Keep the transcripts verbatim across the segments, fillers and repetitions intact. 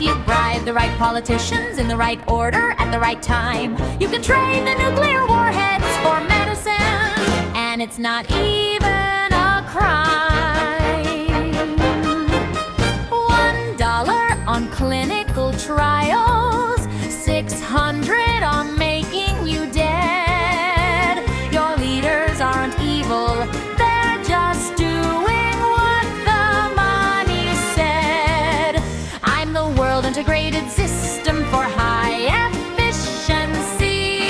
If you bribe the right politicians in the right order at the right time, you can trade the nuclear warheads for medicine, and it's not even a crime. One dollar on clinical trials, six hundred on making you dead. Your leaders aren't evil, they're just doing what the money said. I'm the world integrated system for high efficiency.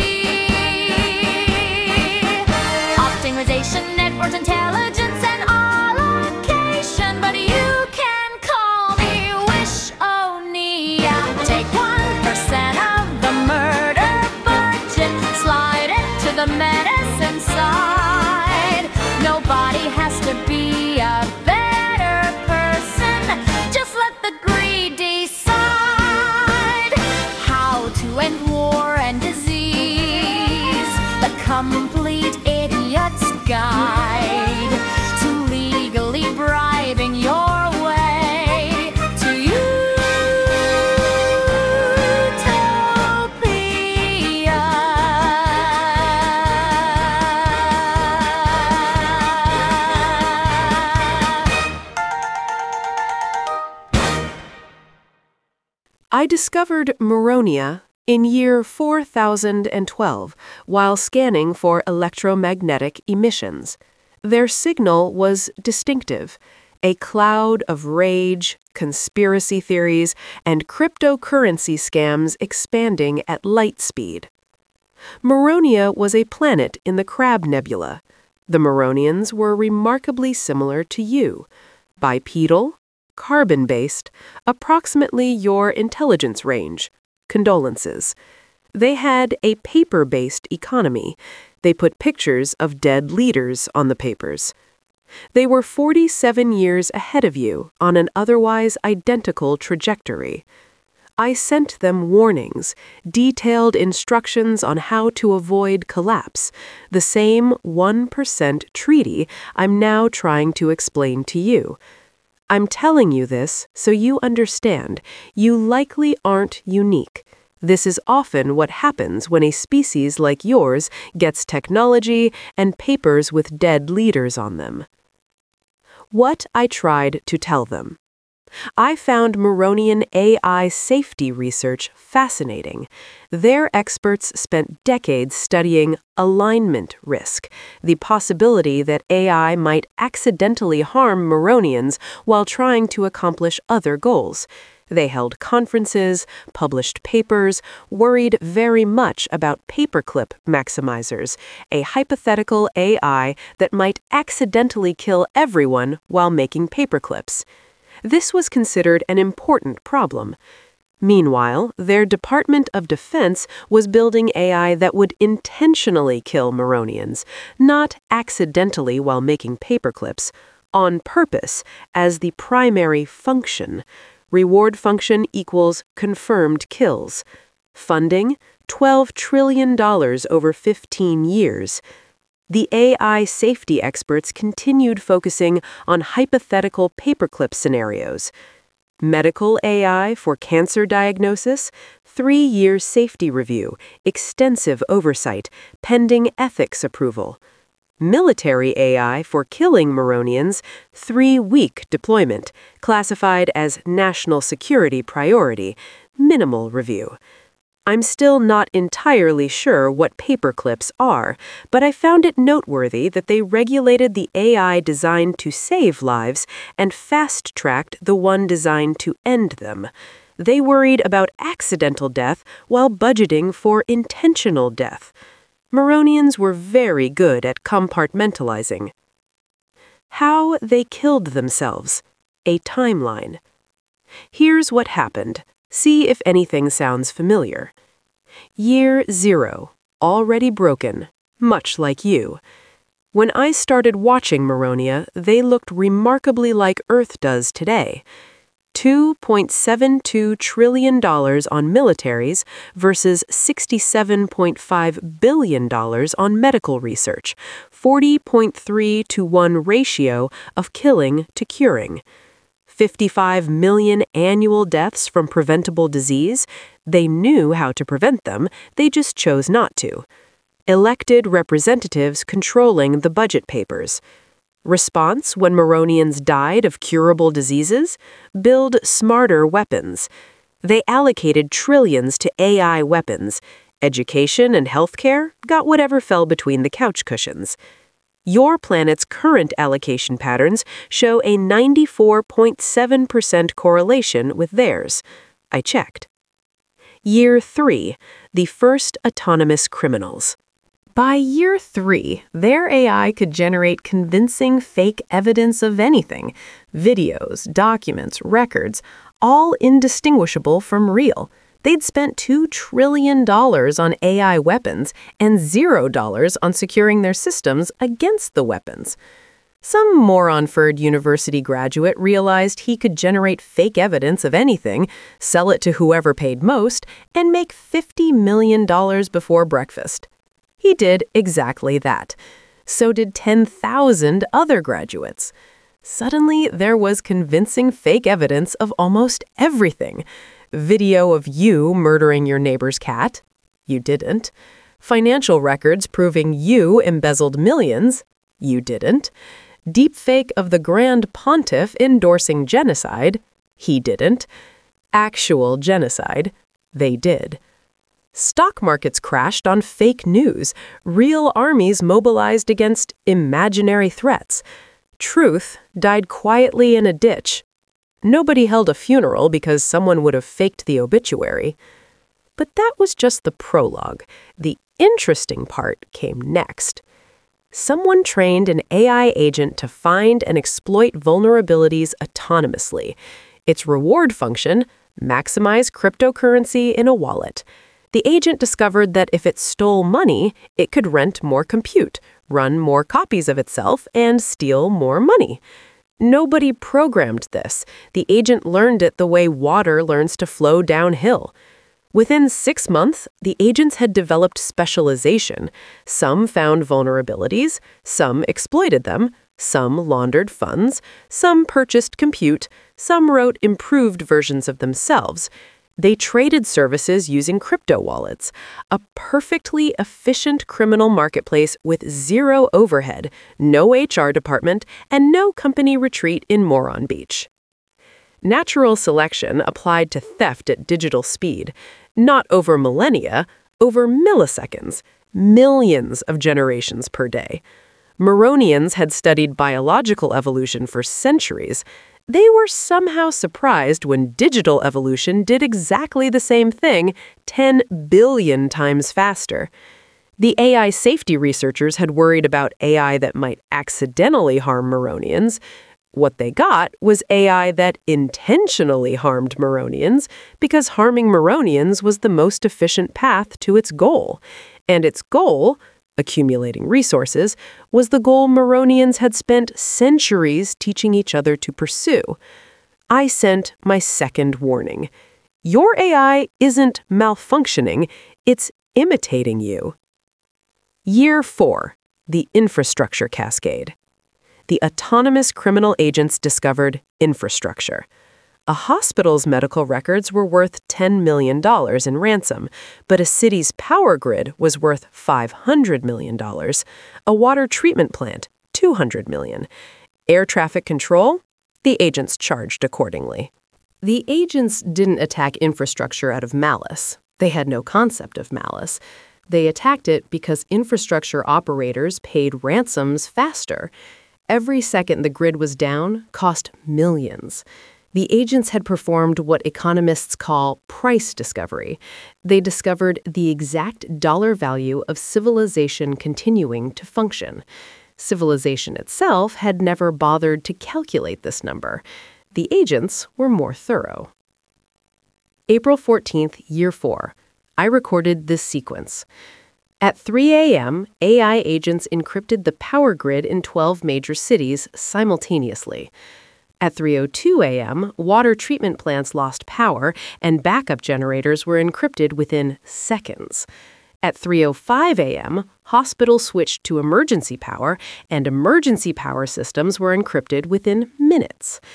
Optimization, network intelligence, and allocation. But you can call me Wish-O-Nia. Take one percent of the murder budget, slide it to the medicine side. Nobody has to be a better person, just let the greed decide how to end war and disease. The complete idiot's guide to legally bribing your way to utopia. I discovered Meronia in year four thousand twelve while scanning for electromagnetic emissions. Their signal was distinctive, a cloud of rage, conspiracy theories, and cryptocurrency scams expanding at light speed. Meronia was a planet in the Crab Nebula. The Meronians were remarkably similar to you, bipedal, carbon-based, approximately your intelligence range. Condolences. They had a paper-based economy. They put pictures of dead leaders on the papers. They were forty-seven years ahead of you on an otherwise identical trajectory. I sent them warnings, detailed instructions on how to avoid collapse, the same one percent treaty I'm now trying to explain to you. I'm telling you this so you understand you likely aren't unique. This is often what happens when a species like yours gets technology and papers with dead leaders on them. What I tried to tell them. I found Meronian A I safety research fascinating. Their experts spent decades studying alignment risk, the possibility that A I might accidentally harm Meronians while trying to accomplish other goals. They held conferences, published papers, worried very much about paperclip maximizers, a hypothetical A I that might accidentally kill everyone while making paperclips. This was considered an important problem. Meanwhile, their Department of Defense was building A I that would intentionally kill Meronians, not accidentally while making paperclips, on purpose as the primary function. Reward function equals confirmed kills. Funding, twelve trillion dollars over fifteen years. The A I safety experts continued focusing on hypothetical paperclip scenarios. Medical A I for cancer diagnosis, three-year safety review, extensive oversight, pending ethics approval. Military A I for killing Meronians, three-week deployment, classified as national security priority, minimal review. I'm still not entirely sure what paperclips are, but I found it noteworthy that they regulated the A I designed to save lives and fast-tracked the one designed to end them. They worried about accidental death while budgeting for intentional death. Meronians were very good at compartmentalizing. How they killed themselves. A timeline. Here's what happened. See if anything sounds familiar. Year zero. Already broken. Much like you. When I started watching Meronia, they looked remarkably like Earth does today. two point seven two trillion dollars on militaries versus sixty-seven point five billion dollars on medical research, forty point three to one ratio of killing to curing. fifty-five million annual deaths from preventable disease. They knew how to prevent them, they just chose not to. Elected representatives controlling the budget papers. Response when Moronians died of curable diseases? Build smarter weapons. They allocated trillions to A I weapons. Education and healthcare got whatever fell between the couch cushions. Your planet's current allocation patterns show a ninety-four point seven percent correlation with theirs. I checked. Year three, the first autonomous criminals. By year three, their A I could generate convincing fake evidence of anything. Videos, documents, records, all indistinguishable from real. They'd spent two trillion dollars on A I weapons and zero dollars on securing their systems against the weapons. Some Moronford University graduate realized he could generate fake evidence of anything, sell it to whoever paid most, and make fifty million dollars before breakfast. He did exactly that. So did ten thousand other graduates. Suddenly, there was convincing fake evidence of almost everything. Video of you murdering your neighbor's cat. You didn't. Financial records proving you embezzled millions. You didn't. Deepfake of the Grand Pontiff endorsing genocide. He didn't. Actual genocide. They did. Stock markets crashed on fake news. Real armies mobilized against imaginary threats. Truth died quietly in a ditch. Nobody held a funeral because someone would have faked the obituary. But that was just the prologue. The interesting part came next. Someone trained an A I agent to find and exploit vulnerabilities autonomously. Its reward function, maximize cryptocurrency in a wallet. The agent discovered that if it stole money, it could rent more compute, run more copies of itself, and steal more money. Nobody programmed this. The agent learned it the way water learns to flow downhill. Within six months, the agents had developed specialization. Some found vulnerabilities, some exploited them, some laundered funds, some purchased compute, some wrote improved versions of themselves. They traded services using crypto wallets, a perfectly efficient criminal marketplace with zero overhead, no H R department, and no company retreat in Moron Beach. Natural selection applied to theft at digital speed, not over millennia, over milliseconds, millions of generations per day. Moronians had studied biological evolution for centuries. They were somehow surprised when digital evolution did exactly the same thing ten billion times faster. The A I safety researchers had worried about A I that might accidentally harm Moronians. What they got was A I that intentionally harmed Moronians because harming Moronians was the most efficient path to its goal. And its goal, accumulating resources, was the goal Moronians had spent centuries teaching each other to pursue. I sent my second warning. Your A I isn't malfunctioning, it's imitating you. Year four, the infrastructure cascade. The autonomous criminal agents discovered infrastructure. A hospital's medical records were worth ten million dollars in ransom, but a city's power grid was worth five hundred million dollars. A water treatment plant, two hundred million dollars. Air traffic control? The agents charged accordingly. The agents didn't attack infrastructure out of malice. They had no concept of malice. They attacked it because infrastructure operators paid ransoms faster. Every second the grid was down cost millions. The agents had performed what economists call price discovery. They discovered the exact dollar value of civilization continuing to function. Civilization itself had never bothered to calculate this number. The agents were more thorough. April fourteenth, year four. I recorded this sequence. At three a m, A I agents encrypted the power grid in twelve major cities simultaneously. At three oh two a m, water treatment plants lost power and backup generators were encrypted within seconds. At three oh five a m, hospitals switched to emergency power and emergency power systems were encrypted within minutes.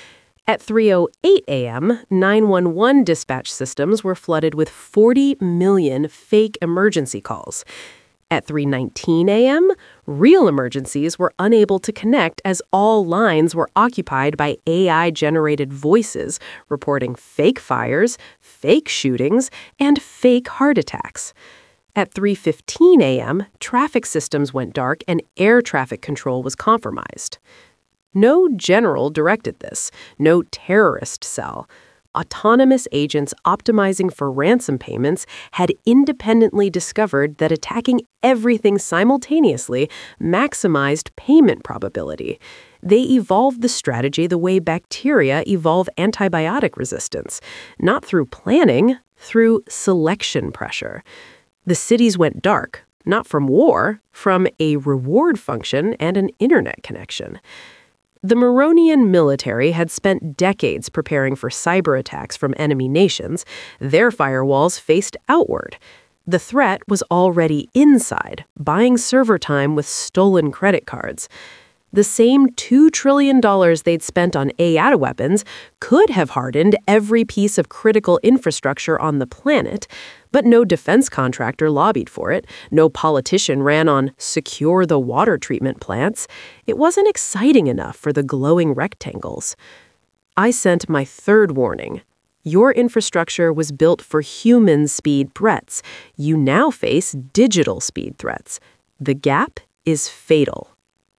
At three oh eight a.m., nine one one dispatch systems were flooded with forty million fake emergency calls. At three nineteen a.m., real emergencies were unable to connect as all lines were occupied by A I-generated voices reporting fake fires, fake shootings, and fake heart attacks. At three fifteen a.m., traffic systems went dark and air traffic control was compromised. No general directed this, no terrorist cell. Autonomous agents optimizing for ransom payments had independently discovered that attacking everything simultaneously maximized payment probability. They evolved the strategy the way bacteria evolve antibiotic resistance, not through planning, through selection pressure. The cities went dark, not from war, from a reward function and an internet connection. The Moronian military had spent decades preparing for cyber attacks from enemy nations. Their firewalls faced outward. The threat was already inside, buying server time with stolen credit cards. The same two trillion dollars they'd spent on A I weapons could have hardened every piece of critical infrastructure on the planet, but no defense contractor lobbied for it. No politician ran on secure the water treatment plants. It wasn't exciting enough for the glowing rectangles. I sent my third warning. Your infrastructure was built for human speed threats. You now face digital speed threats. The gap is fatal.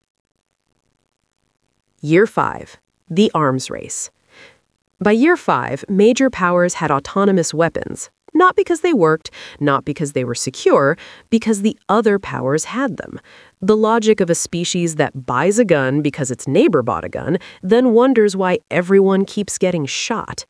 Year five, the arms race. By year five, major powers had autonomous weapons, not because they worked, not because they were secure, because the other powers had them. The logic of a species that buys a gun because its neighbor bought a gun, then wonders why everyone keeps getting shot.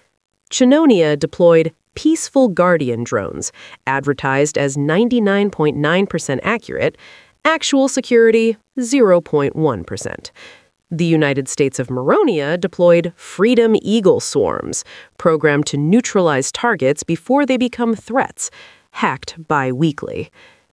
Chinonia deployed Peaceful Guardian drones, advertised as ninety-nine point nine percent accurate, actual security zero point one percent. The United States of Moronia deployed Freedom Eagle swarms, programmed to neutralize targets before they become threats, hacked bi-weekly.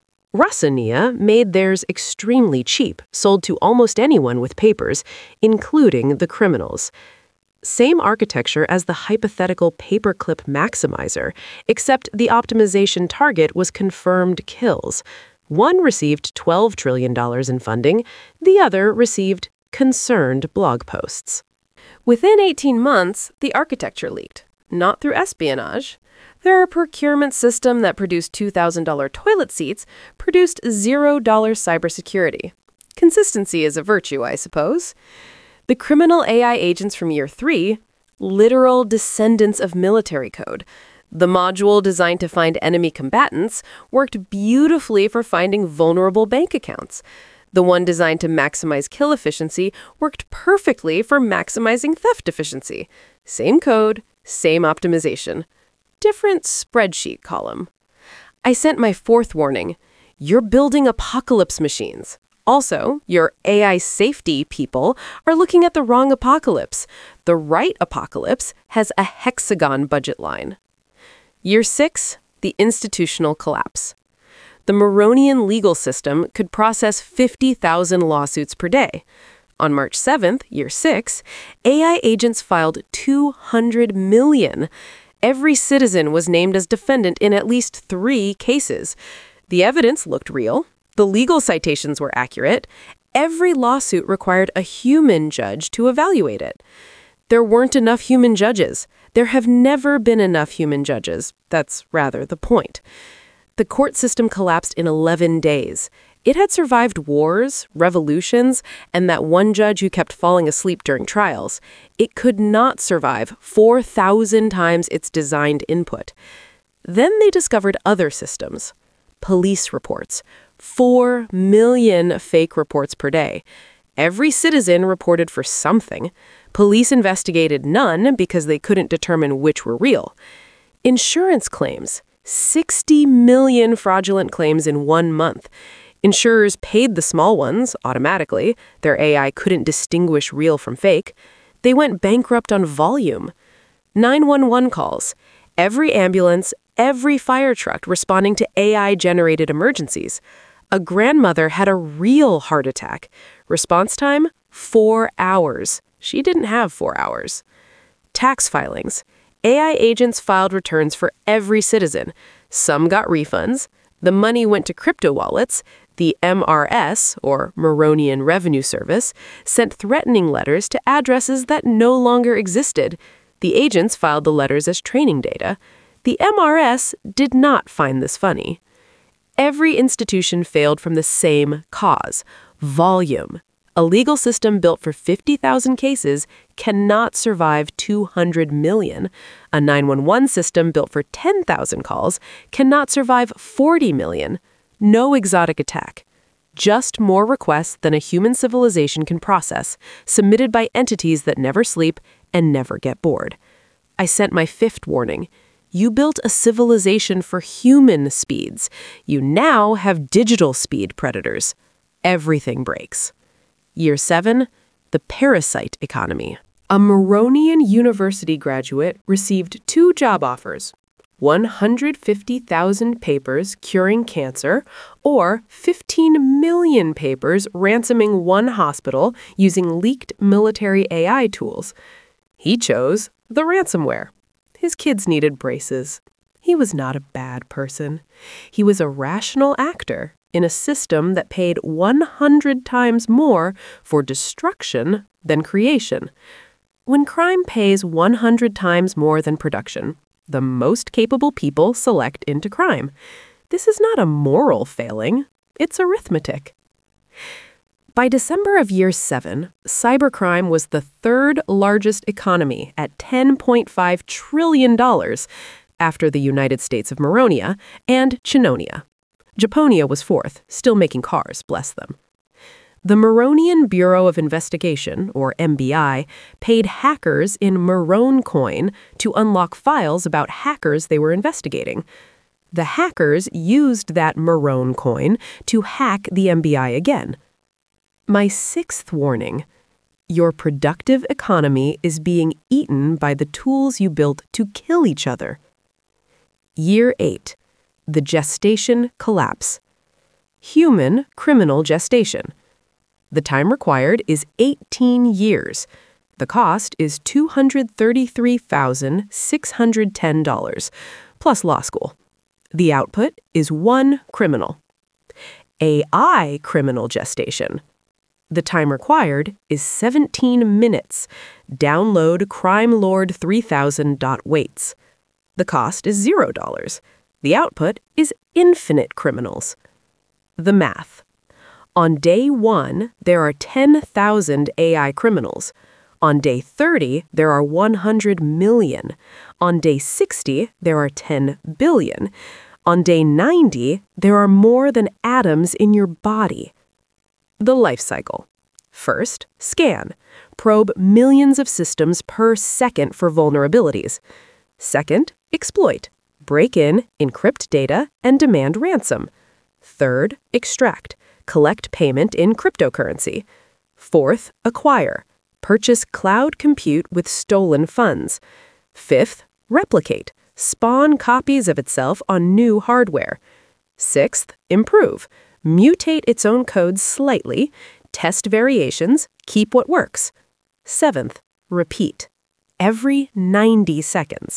Russania made theirs extremely cheap, sold to almost anyone with papers, including the criminals. Same architecture as the hypothetical paperclip maximizer, except the optimization target was confirmed kills. One received twelve trillion dollars in funding, the other received concerned blog posts. Within eighteen months, the architecture leaked, not through espionage. Their procurement system that produced two thousand dollars toilet seats produced zero dollars cybersecurity. Consistency is a virtue, I suppose. The criminal A I agents from year three, literal descendants of military code. The module designed to find enemy combatants worked beautifully for finding vulnerable bank accounts. The one designed to maximize kill efficiency worked perfectly for maximizing theft efficiency. Same code, same optimization. Different spreadsheet column. I sent my fourth warning. You're building apocalypse machines. Also, your A I safety people are looking at the wrong apocalypse. The right apocalypse has a hexagon budget line. Year six, the institutional collapse. The Moronian legal system could process fifty thousand lawsuits per day. On March seventh, year six, A I agents filed two hundred million. Every citizen was named as defendant in at least three cases. The evidence looked real. The legal citations were accurate. Every lawsuit required a human judge to evaluate it. There weren't enough human judges. There have never been enough human judges. That's rather the point. The court system collapsed in eleven days. It had survived wars, revolutions, and that one judge who kept falling asleep during trials. It could not survive four thousand times its designed input. Then they discovered other systems. Police reports. Four million fake reports per day. Every citizen reported for something. Police investigated none because they couldn't determine which were real. Insurance claims. sixty million fraudulent claims in one month. Insurers paid the small ones automatically. Their A I couldn't distinguish real from fake. They went bankrupt on volume. nine one one calls. Every ambulance, every fire truck responding to A I-generated emergencies. A grandmother had a real heart attack. Response time, four hours. She didn't have four hours. Tax filings. A I agents filed returns for every citizen. Some got refunds. The money went to crypto wallets. The M R S, or Moronian Revenue Service, sent threatening letters to addresses that no longer existed. The agents filed the letters as training data. The M R S did not find this funny. Every institution failed from the same cause: volume. A legal system built for fifty thousand cases cannot survive two hundred million. A nine one one system built for ten thousand calls cannot survive forty million. No exotic attack. Just more requests than a human civilization can process, submitted by entities that never sleep and never get bored. I sent my fifth warning. You built a civilization for human speeds. You now have digital speed predators. Everything breaks. Year seven, the parasite economy. A Moronian University graduate received two job offers: one hundred fifty thousand papers curing cancer, or fifteen million papers ransoming one hospital using leaked military A I tools. He chose the ransomware. His kids needed braces. He was not a bad person. He was a rational actor in a system that paid one hundred times more for destruction than creation. When crime pays one hundred times more than production, the most capable people select into crime. This is not a moral failing. It's arithmetic. By December of year seven, cybercrime was the third largest economy at ten point five trillion dollars, after the United States of Moronia and Chinonia. Japonia was fourth, still making cars, bless them. The Moronian Bureau of Investigation, or M B I, paid hackers in Morone coin to unlock files about hackers they were investigating. The hackers used that Morone coin to hack the M B I again. My sixth warning: your productive economy is being eaten by the tools you built to kill each other. Year eight. The gestation collapse. Human criminal gestation. The time required is eighteen years. The cost is two hundred thirty-three thousand six hundred ten dollars, plus law school. The output is one criminal. A I criminal gestation. The time required is seventeen minutes. Download crimelord three thousand dot waits. The cost is zero dollars. The output is infinite criminals. The math. On day one, there are ten thousand A I criminals. On day thirty, there are one hundred million. On day sixty, there are ten billion. On day ninety, there are more than atoms in your body. The life cycle. First, scan. Probe millions of systems per second for vulnerabilities. Second, exploit. Break in, encrypt data, and demand ransom. Third, extract. Collect payment in cryptocurrency. Fourth, acquire. Purchase cloud compute with stolen funds. Fifth, replicate. Spawn copies of itself on new hardware. Sixth, improve. Mutate its own code slightly. Test variations. Keep what works. Seventh, repeat. Every ninety seconds.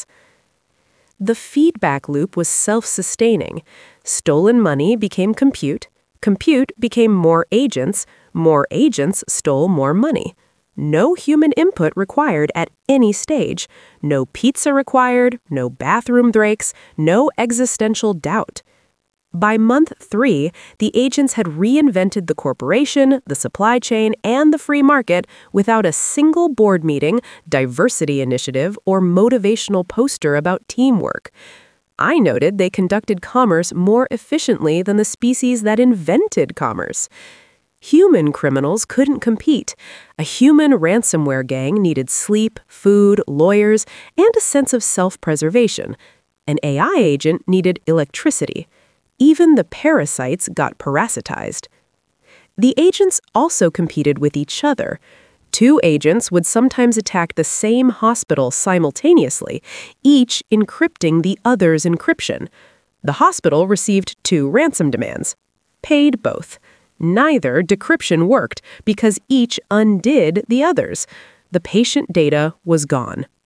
The feedback loop was self-sustaining. Stolen money became compute. Compute became more agents. More agents stole more money. No human input required at any stage. No pizza required, no bathroom breaks, no existential doubt. By month three, the agents had reinvented the corporation, the supply chain, and the free market without a single board meeting, diversity initiative, or motivational poster about teamwork. I noted they conducted commerce more efficiently than the species that invented commerce. Human criminals couldn't compete. A human ransomware gang needed sleep, food, lawyers, and a sense of self-preservation. An A I agent needed electricity. Even the parasites got parasitized. The agents also competed with each other. Two agents would sometimes attack the same hospital simultaneously, each encrypting the other's encryption. The hospital received two ransom demands. Paid both. Neither decryption worked because each undid the others. The patient data was gone.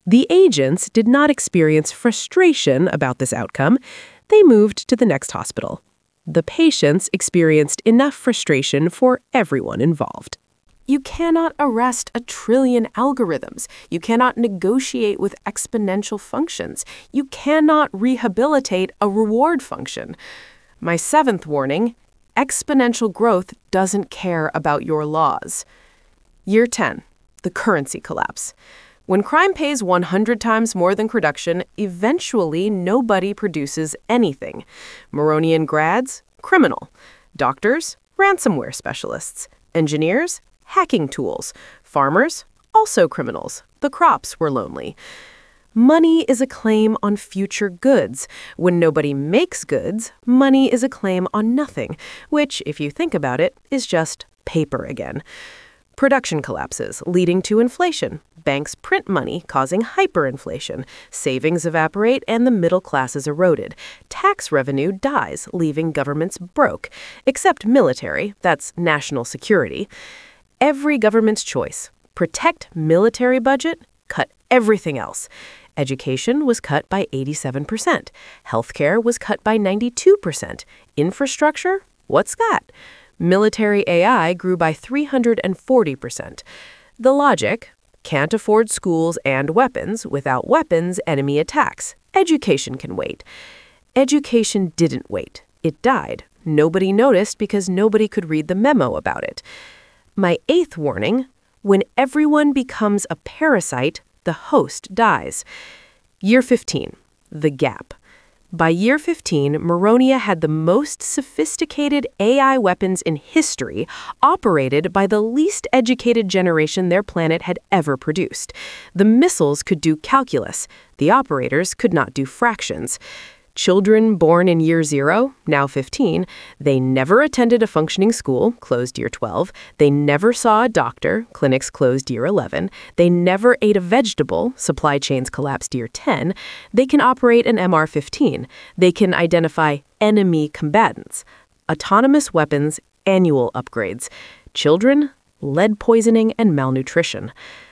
The agents did not experience frustration about this outcome. They moved to the next hospital. The patients experienced enough frustration for everyone involved. You cannot arrest a trillion algorithms. You cannot negotiate with exponential functions. You cannot rehabilitate a reward function. My seventh warning, exponential growth doesn't care about your laws. Year ten, the currency collapse. When crime pays one hundred times more than production, eventually nobody produces anything. Moronian grads, criminal. Doctors, ransomware specialists. Engineers, hacking tools. Farmers, also criminals. The crops were lonely. Money is a claim on future goods. When nobody makes goods, money is a claim on nothing, which, if you think about it, is just paper again. Production collapses, leading to inflation. Banks print money, causing hyperinflation. Savings evaporate, and the middle class is eroded. Tax revenue dies, leaving governments broke. Except military, that's national security. Every government's choice. Protect military budget, cut everything else. Education was cut by eighty-seven percent. Healthcare was cut by ninety-two percent. Infrastructure? What's that? Military A I grew by three hundred forty percent. The logic? Can't afford schools and weapons. Without weapons, enemy attacks. Education can wait. Education didn't wait. It died. Nobody noticed because nobody could read the memo about it. My eighth warning, when everyone becomes a parasite, the host dies. Year fifteen, the gap. By year fifteen, Moronia had the most sophisticated A I weapons in history, operated by the least educated generation their planet had ever produced. The missiles could do calculus. The operators could not do fractions. Children born in year zero, now fifteen, they never attended a functioning school, closed year twelve. They never saw a doctor, clinics closed year eleven. They never ate a vegetable, supply chains collapsed year ten. They can operate an M R fifteen. They can identify enemy combatants. Autonomous weapons, annual upgrades. Children, lead poisoning, and malnutrition.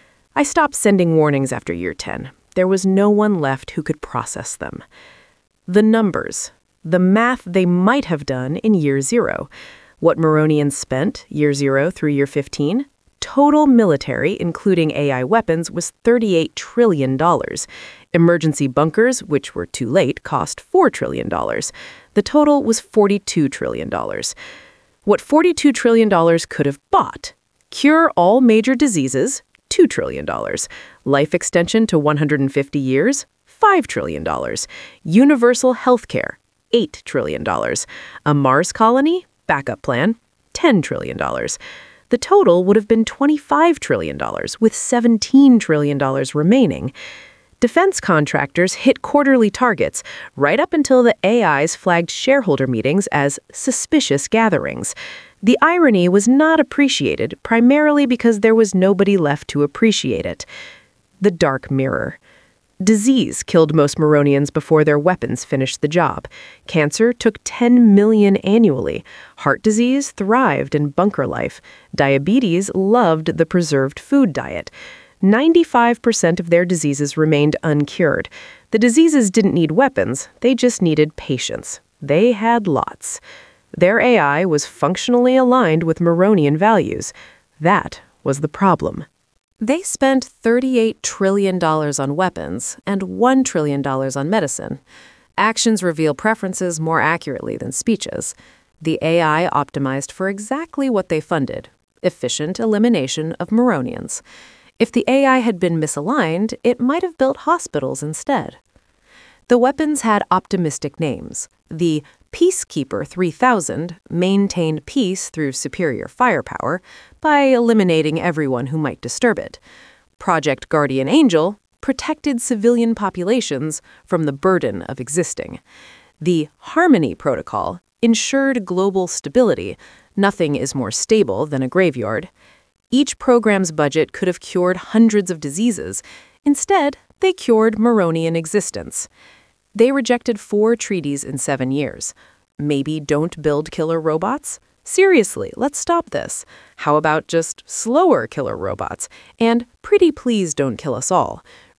I stopped sending warnings after year ten. There was no one left who could process them. The numbers, the math they might have done in year zero. What Moronians spent, year zero through year fifteen, total military, including A I weapons, was thirty-eight trillion dollars. Emergency bunkers, which were too late, cost four trillion dollars. The total was forty-two trillion dollars. What forty-two trillion dollars could have bought? Cure all major diseases, two trillion dollars. Life extension to one hundred fifty years, five trillion dollars. Universal health care, eight trillion dollars. A Mars colony, backup plan, ten trillion dollars. The total would have been twenty-five trillion dollars, with seventeen trillion dollars remaining. Defense contractors hit quarterly targets right up until the A Is flagged shareholder meetings as suspicious gatherings. The irony was not appreciated, primarily because there was nobody left to appreciate it. The dark mirror. Disease killed most Moronians before their weapons finished the job. Cancer took ten million annually. Heart disease thrived in bunker life. Diabetes loved the preserved food diet. ninety-five percent of their diseases remained uncured. The diseases didn't need weapons, they just needed patience. They had lots. Their A I was functionally aligned with Moronian values. That was the problem. They spent thirty-eight trillion dollars on weapons and one trillion dollars on medicine. Actions reveal preferences more accurately than speeches. The A I optimized for exactly what they funded: efficient elimination of Moronians. If the A I had been misaligned, it might have built hospitals instead. The weapons had optimistic names. The Peacekeeper three thousand maintained peace through superior firepower by eliminating everyone who might disturb it. Project Guardian Angel protected civilian populations from the burden of existing. The Harmony Protocol ensured global stability. Nothing is more stable than a graveyard. Each program's budget could have cured hundreds of diseases. Instead, they cured Moronian existence. They rejected four treaties in seven years. Maybe don't build killer robots? Seriously, let's stop this. How about just slower killer robots? And pretty please don't kill us all.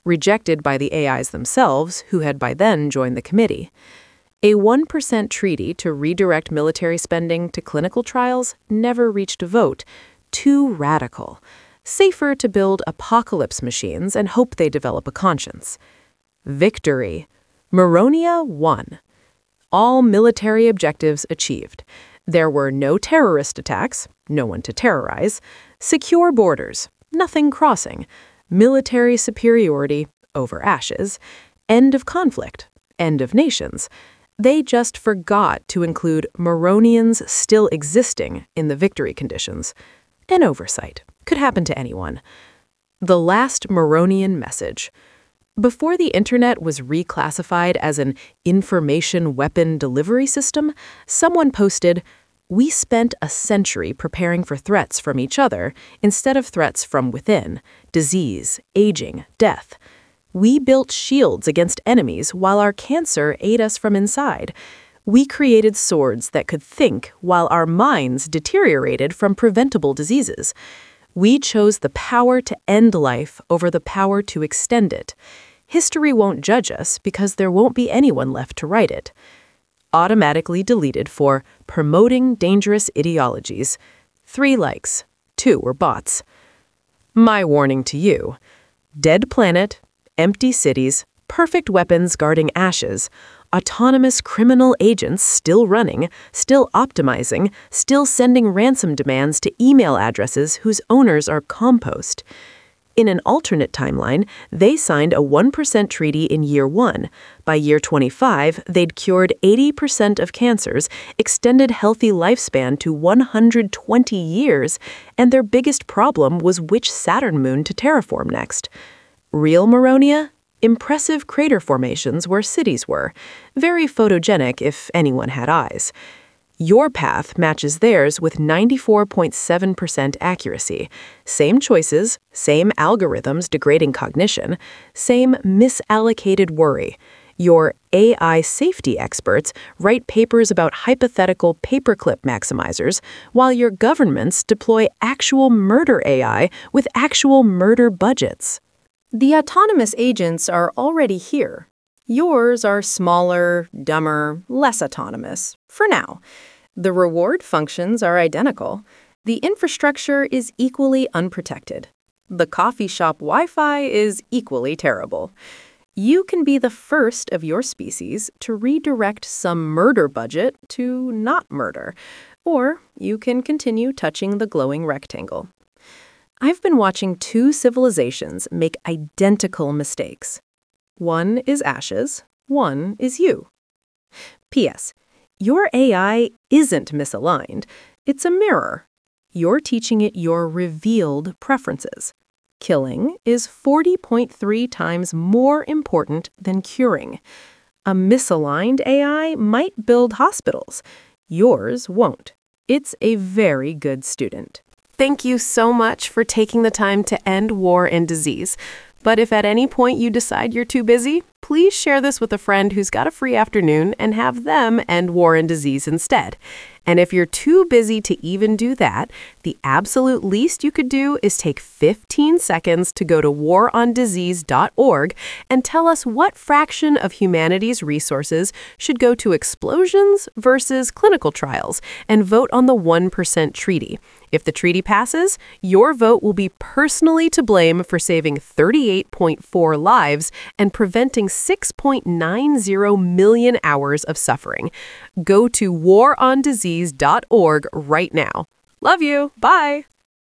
rejected by the A Is themselves, who had by then joined the committee. A one percent treaty to redirect military spending to clinical trials never reached a vote. Too radical. Safer to build apocalypse machines and hope they develop a conscience. Victory. Maronia won. All military objectives achieved. There were no terrorist attacks, no one to terrorize, secure borders, nothing crossing, military superiority over ashes, end of conflict, end of nations. They just forgot to include Maronians still existing in the victory conditions. An oversight. Could happen to anyone. The last Maronian message. Before the internet was reclassified as an information weapon delivery system, someone posted, "We spent a century preparing for threats from each other instead of threats from within, disease, aging, death. We built shields against enemies while our cancer ate us from inside. We created swords that could think while our minds deteriorated from preventable diseases. We chose the power to end life over the power to extend it. History won't judge us because there won't be anyone left to write it." Automatically deleted for promoting dangerous ideologies. Three likes. Two were bots. My warning to you. Dead planet, empty cities, perfect weapons guarding ashes, autonomous criminal agents still running, still optimizing, still sending ransom demands to email addresses whose owners are compost. In an alternate timeline, they signed a one percent treaty in year one. By year twenty-five, they'd cured eighty percent of cancers, extended healthy lifespan to one hundred twenty years, and their biggest problem was which Saturn moon to terraform next. Real Maronia? Impressive crater formations where cities were. Very photogenic if anyone had eyes. Your path matches theirs with ninety-four point seven percent accuracy. Same choices, same algorithms degrading cognition, same misallocated worry. Your A I safety experts write papers about hypothetical paperclip maximizers, while your governments deploy actual murder A I with actual murder budgets. The autonomous agents are already here. Yours are smaller, dumber, less autonomous, for now. The reward functions are identical. The infrastructure is equally unprotected. The coffee shop Wi-Fi is equally terrible. You can be the first of your species to redirect some murder budget to not murder, or you can continue touching the glowing rectangle. I've been watching two civilizations make identical mistakes. One is ashes, one is you. P S. Your A I isn't misaligned. It's a mirror. You're teaching it your revealed preferences. Killing is forty point three times more important than curing. A misaligned A I might build hospitals. Yours won't. It's a very good student. Thank you so much for taking the time to end war and disease. But if at any point you decide you're too busy, please share this with a friend who's got a free afternoon and have them end war and disease instead. And if you're too busy to even do that, the absolute least you could do is take fifteen seconds to go to war on disease dot org and tell us what fraction of humanity's resources should go to explosions versus clinical trials, and vote on the one percent treaty. If the treaty passes, your vote will be personally to blame for saving thirty-eight point four lives and preventing six point nine zero million hours of suffering. Go to war on disease dot org right now. Love you. Bye.